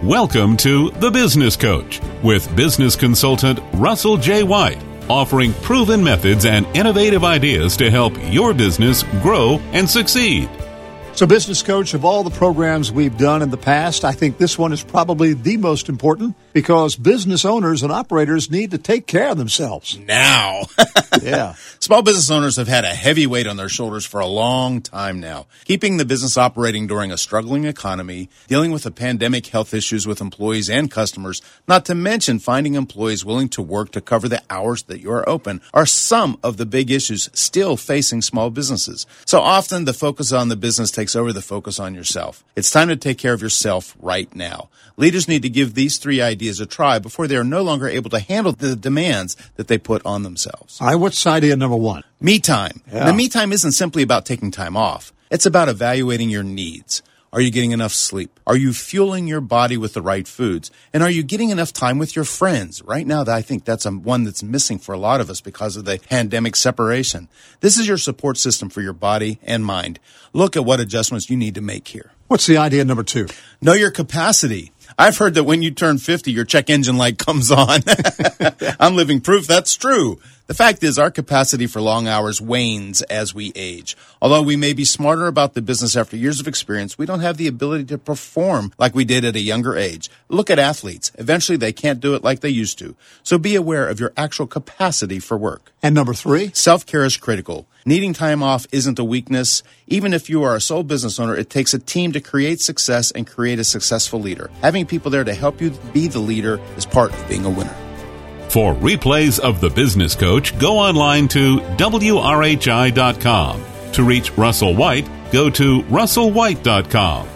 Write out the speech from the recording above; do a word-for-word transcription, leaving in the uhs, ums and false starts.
Welcome to The Business Coach with business consultant Russell J. White, offering proven methods and innovative ideas to help your business grow and succeed. So, Business Coach, of all the programs we've done in the past, I think this one is probably the most important because business owners and operators need to take care of themselves. Now. Yeah. Small business owners have had a heavy weight on their shoulders for a long time now. Keeping the business operating during a struggling economy, dealing with the pandemic health issues with employees and customers, not to mention finding employees willing to work to cover the hours that you are open, are some of the big issues still facing small businesses. So often the focus on the business takes over the focus on yourself. It's time to take care of yourself right now. Leaders need to give these three ideas a try before they are no longer able to handle the demands that they put on themselves. All right, what's idea number one? Me time. Yeah. The me time isn't simply about taking time off. It's about evaluating your needs. Are you getting enough sleep? Are you fueling your body with the right foods? And are you getting enough time with your friends? Right now, I think that's one that's missing for a lot of us because of the pandemic separation. This is your support system for your body and mind. Look at what adjustments you need to make here. What's the idea number two? Know your capacity. I've heard that when you turn fifty, your check engine light comes on. I'm living proof that's true. The fact is, our capacity for long hours wanes as we age. Although we may be smarter about the business after years of experience, we don't have the ability to perform like we did at a younger age. Look at athletes. Eventually, they can't do it like they used to. So be aware of your actual capacity for work. And number three? Self-care is critical. Needing time off isn't a weakness. Even if you are a sole business owner, it takes a team to create success and create a successful leader. Having people there to help you be the leader is part of being a winner. For replays of The Business Coach, go online to W R H I dot com. To reach Russell White, go to Russell White dot com.